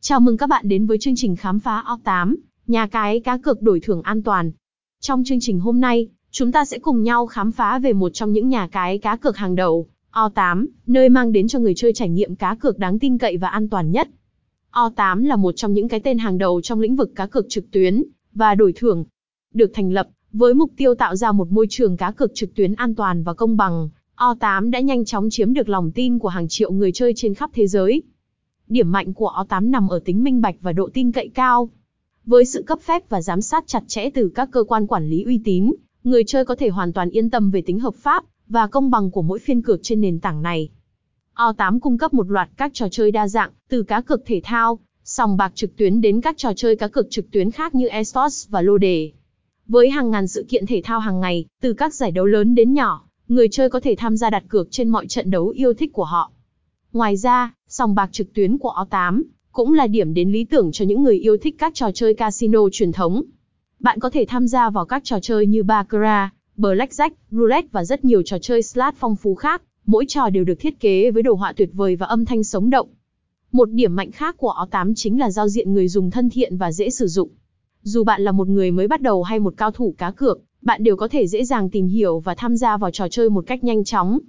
Chào mừng các bạn đến với chương trình khám phá O8, nhà cái cá cược đổi thưởng an toàn. Trong chương trình hôm nay, chúng ta sẽ cùng nhau khám phá về một trong những nhà cái cá cược hàng đầu, O8, nơi mang đến cho người chơi trải nghiệm cá cược đáng tin cậy và an toàn nhất. O8 là một trong những cái tên hàng đầu trong lĩnh vực cá cược trực tuyến và đổi thưởng. Được thành lập với mục tiêu tạo ra một môi trường cá cược trực tuyến an toàn và công bằng, O8 đã nhanh chóng chiếm được lòng tin của hàng triệu người chơi trên khắp thế giới. Điểm mạnh của O8 nằm ở tính minh bạch và độ tin cậy cao. Với sự cấp phép và giám sát chặt chẽ từ các cơ quan quản lý uy tín, người chơi có thể hoàn toàn yên tâm về tính hợp pháp và công bằng của mỗi phiên cược trên nền tảng này. O8 cung cấp một loạt các trò chơi đa dạng, từ cá cược thể thao, sòng bạc trực tuyến đến các trò chơi cá cược trực tuyến khác như esports và lô đề. Với hàng ngàn sự kiện thể thao hàng ngày, từ các giải đấu lớn đến nhỏ, người chơi có thể tham gia đặt cược trên mọi trận đấu yêu thích của họ. Ngoài ra, sòng bạc trực tuyến của O8 cũng là điểm đến lý tưởng cho những người yêu thích các trò chơi casino truyền thống. Bạn có thể tham gia vào các trò chơi như baccarat, blackjack, roulette và rất nhiều trò chơi slot phong phú khác, mỗi trò đều được thiết kế với đồ họa tuyệt vời và âm thanh sống động. Một điểm mạnh khác của O8 chính là giao diện người dùng thân thiện và dễ sử dụng. Dù bạn là một người mới bắt đầu hay một cao thủ cá cược, bạn đều có thể dễ dàng tìm hiểu và tham gia vào trò chơi một cách nhanh chóng.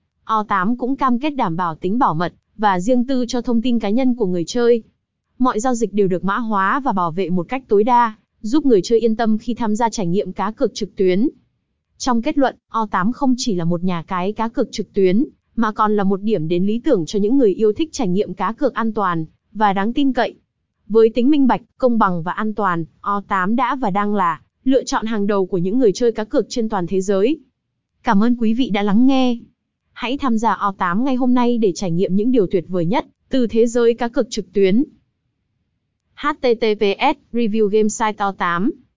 O8 cũng cam kết đảm bảo tính bảo mật và riêng tư cho thông tin cá nhân của người chơi. Mọi giao dịch đều được mã hóa và bảo vệ một cách tối đa, giúp người chơi yên tâm khi tham gia trải nghiệm cá cược trực tuyến. Trong kết luận, O8 không chỉ là một nhà cái cá cược trực tuyến, mà còn là một điểm đến lý tưởng cho những người yêu thích trải nghiệm cá cược an toàn và đáng tin cậy. Với tính minh bạch, công bằng và an toàn, O8 đã và đang là lựa chọn hàng đầu của những người chơi cá cược trên toàn thế giới. Cảm ơn quý vị đã lắng nghe. Hãy tham gia O8 ngay hôm nay để trải nghiệm những điều tuyệt vời nhất từ thế giới cá cược trực tuyến. https://review game site O8